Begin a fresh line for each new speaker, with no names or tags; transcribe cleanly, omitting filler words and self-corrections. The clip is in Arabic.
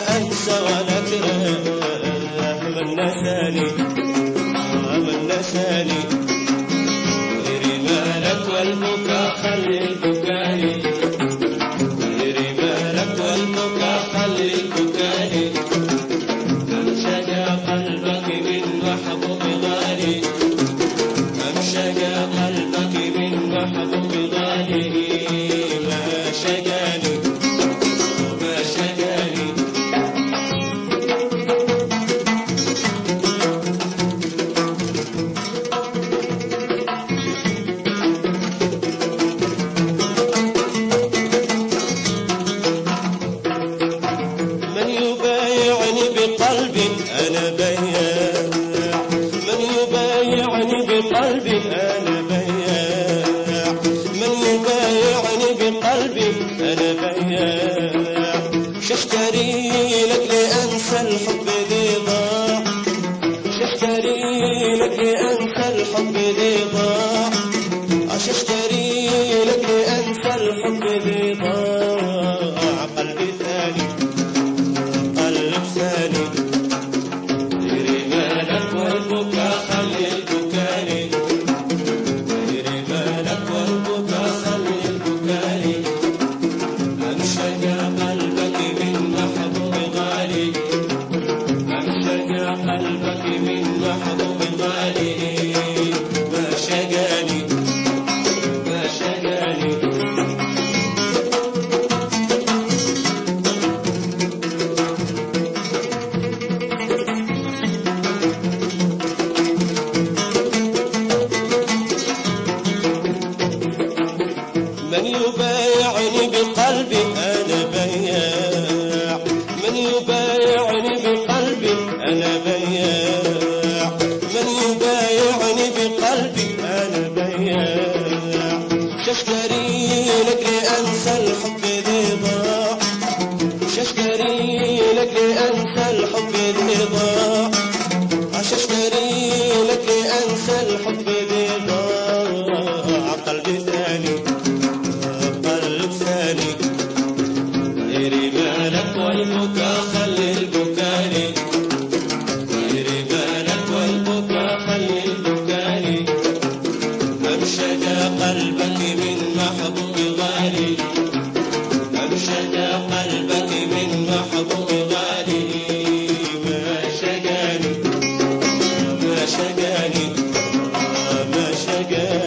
أنسى ولا أكره من نساني من نساني غير مالك والبكاء خلي البكاء غير مالك والبكاء خلي البكاء أمشى قلبك من محبوب غالي أمشى قلبك من محبوب غالي ما شجاني ما شجاني من يبايعني بقلب أنا بياع من يبايعني بقلب أنا بياع من يبايعني بقلب أنا بياع شاشتري لك لأنسى الحب ذي ضاع شاشتري لك لأنسى الحب ذي ضاع شاشتري لك لأنسى الحب ذي ضاع قلبي ثاني قلب ثاني غير مالك والبكاء خلي البكاء غير مالك والبكاء خلي البكاء أمشى قلبك من محبوب غالي أمشى قلبك من محبوب غالي ما شجاني ما شجاني من يبايعني بقلبي أنا بياع من يبايعني بقلبي أنا بياع من يبايعني بقلبي أنا بياع شاشتري لك لأنسى الحب ذي ضاع شاشتري لك لأنسى الحب ذي ضاع شاشتري لك لأنسى الحب ذي ضاع قلبي ثاني قلب ثاني غير مالك والبكاء خلي البكاء غير مالك والبكاء خلي البكاء أمشى قلبك من محبوب غالي أمشى قلبك من محبوب غالي ما شجاني ما شجاني ما شجاني